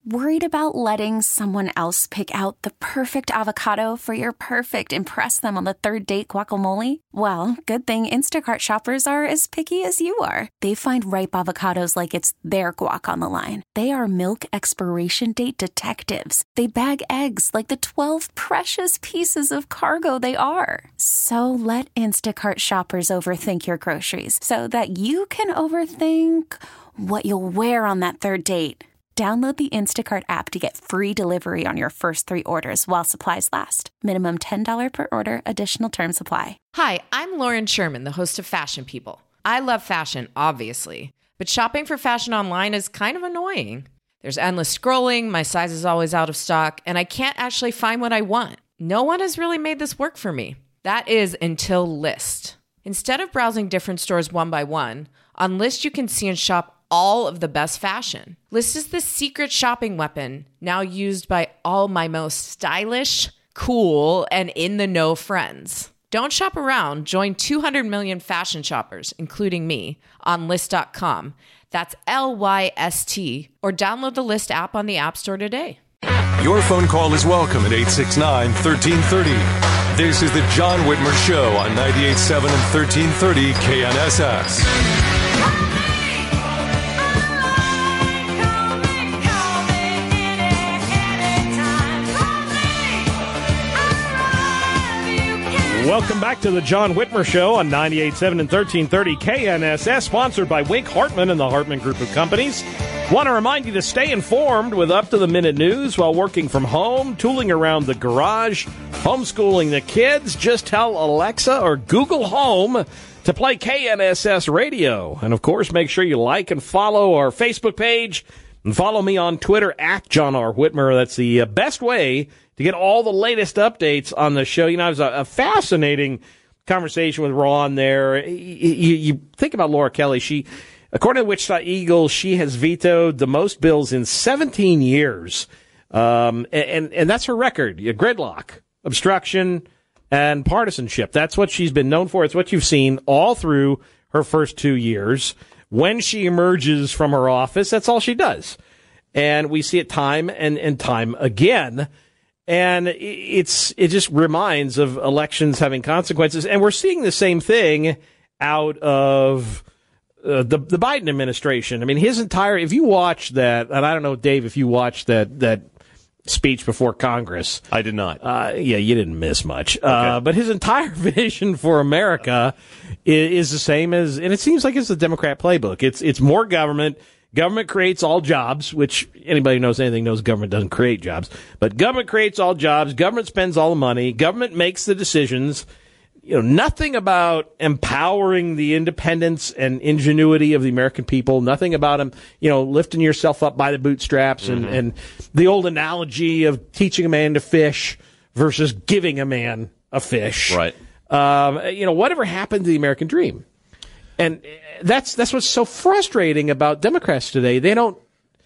Worried about letting someone else pick out the perfect avocado for your perfect impress them on the third date guacamole? Well, good thing Instacart shoppers are as picky as you are. They find ripe avocados like it's their guac on the line. They are milk expiration date detectives. They bag eggs like the 12 precious pieces of cargo they are. So let Instacart shoppers overthink your groceries so that you can overthink what you'll wear on that third date. Download the Instacart app to get free delivery on your first 3 orders while supplies last. Minimum $10 per order. Additional terms apply. Hi, I'm Lauren Sherman, the host of Fashion People. I love fashion, obviously, but shopping for fashion online is kind of annoying. There's endless scrolling, my size is always out of stock, and I can't actually find what I want. No one has really made this work for me. That is until Lyst. Instead of browsing different stores one by one, on Lyst you can see and shop all of the best fashion. Lyst is the secret shopping weapon now used by all my most stylish, cool, and in-the-know friends. Don't shop around. Join 200 million fashion shoppers, including me, on Lyst.com. That's Lyst, or download the Lyst app on the App Store today. Your phone call is welcome at 869-1330. This is the John Whitmer Show on 98.7 and 1330 KNSS. Welcome back to the John Whitmer Show on 98.7 and 1330 KNSS, sponsored by Wink Hartman and the Hartman Group of Companies. Want to remind you to stay informed with up-to-the-minute news while working from home, tooling around the garage, homeschooling the kids. Just tell Alexa or Google Home to play KNSS Radio. And, of course, make sure you like and follow our Facebook page and follow me on Twitter at John R. Whitmer. That's the best way to get all the latest updates on the show. You know, it was a fascinating conversation with Ron there. You think about Laura Kelly. She, according to Wichita Eagle, she has vetoed the most bills in 17 years. And that's her record. Gridlock, obstruction, and partisanship. That's what she's been known for. It's what you've seen all through her first 2 years. When she emerges from her office, that's all she does. And we see it time and time again. And it just reminds of elections having consequences. And we're seeing the same thing out of the Biden administration. I mean, his entire, if you watch that, and I don't know, Dave, if you watched that speech before Congress. I did not. Yeah, you didn't miss much. Okay. But his entire vision for America is the same as, and it seems like it's the Democrat playbook. It's more government. Government creates all jobs, which anybody who knows anything knows government doesn't create jobs. But government creates all jobs. Government spends all the money. Government makes the decisions. You know, nothing about empowering the independence and ingenuity of the American people. Nothing about them, lifting yourself up by the bootstraps and the old analogy of teaching a man to fish versus giving a man a fish. Right. Whatever happened to the American dream? And that's what's so frustrating about Democrats today. They don't.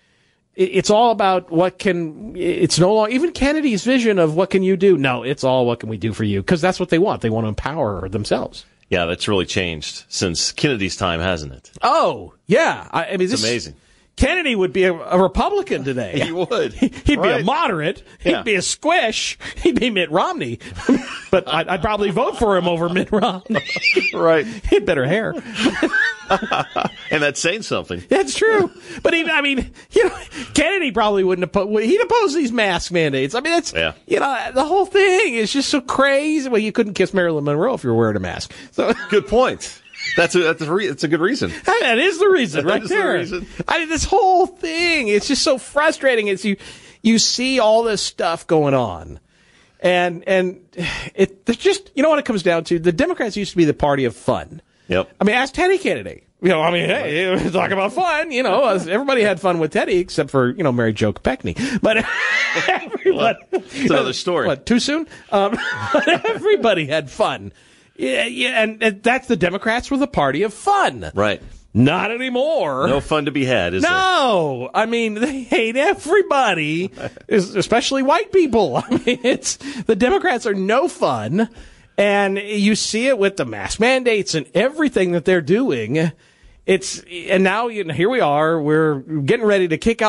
It's all about it's no longer even Kennedy's vision of what can you do. No, it's all what can we do for you, because that's what they want. They want to empower themselves. Yeah, that's really changed since Kennedy's time, hasn't it? Oh yeah, I mean, it's amazing. Kennedy would be a Republican today. He would. He'd be a moderate. He'd be a squish. He'd be Mitt Romney. But I'd probably vote for him over Mitt Romney. Right. He had better hair. And that's saying something. That's true. But Kennedy probably wouldn't he'd oppose these mask mandates. I mean, that's, the whole thing is just so crazy. Well, you couldn't kiss Marilyn Monroe if you were wearing a mask. So good point. That's a good reason. That is the reason, right there. The reason. I mean, this whole thing, it's just so frustrating. It's you see all this stuff going on, and there's just, what it comes down to. The Democrats used to be the party of fun. Yep. I mean, ask Teddy Kennedy. Hey, talk about fun. Everybody had fun with Teddy except for Mary Jo Kopechne. But everybody, it's another story. What, too soon? But everybody had fun. Yeah, and that's the Democrats were the party of fun. Right. Not anymore. No fun to be had, is there? No. I mean, they hate everybody, especially white people. I mean, the Democrats are no fun, and you see it with the mask mandates and everything that they're doing. And now here we are. We're getting ready to kick off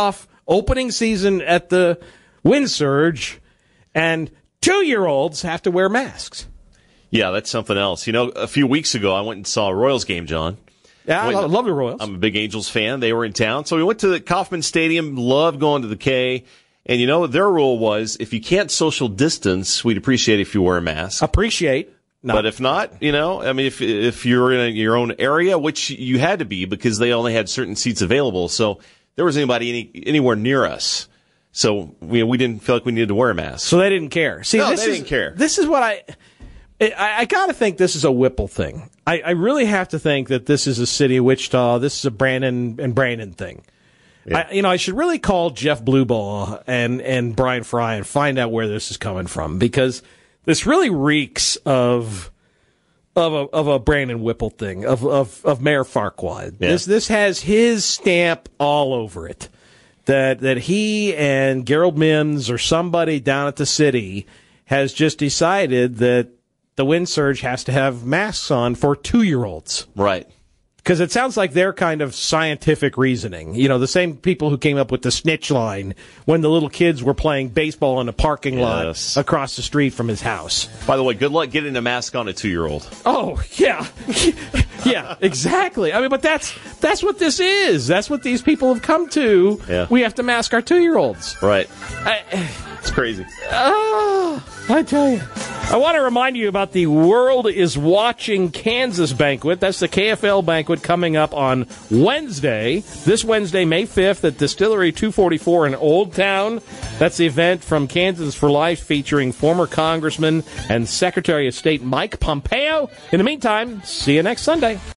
opening season at the Wind Surge, and 2-year-olds have to wear masks. Yeah, that's something else. You know, a few weeks ago, I went and saw a Royals game, John. Yeah, I love the Royals. I'm a big Angels fan. They were in town. So we went to the Kauffman Stadium, loved going to the K. And, you know, their rule was if you can't social distance, we'd appreciate if you wear a mask. No. But if not, you know, I mean, if you're in your own area, which you had to be because they only had certain seats available. So there was anybody anywhere near us. So we didn't feel like we needed to wear a mask. So they didn't care. See, they didn't care. This is what I got to think this is a Whipple thing. I really have to think that this is a city of Wichita. This is a Brandon and Brandon thing. Yeah. I should really call Jeff Bluebaugh and Brian Fry and find out where this is coming from, because this really reeks of a Brandon Whipple thing, of Mayor Farquaad. Yeah. This has his stamp all over it. That he and Gerald Mims or somebody down at the city has just decided that the Wind Surge has to have masks on for 2-year-olds. Right. Because it sounds like their kind of scientific reasoning. You know, the same people who came up with the snitch line when the little kids were playing baseball in a parking lot across the street from his house. By the way, good luck getting a mask on a 2-year-old. Oh, yeah. Yeah, exactly. I mean, but that's what this is. That's what these people have come to. Yeah. We have to mask our 2-year-olds. Right. It's crazy. I tell you. I want to remind you about the World is Watching Kansas banquet. That's the KFL banquet coming up on Wednesday. This Wednesday, May 5th at Distillery 244 in Old Town. That's the event from Kansas for Life featuring former Congressman and Secretary of State Mike Pompeo. In the meantime, see you next Sunday.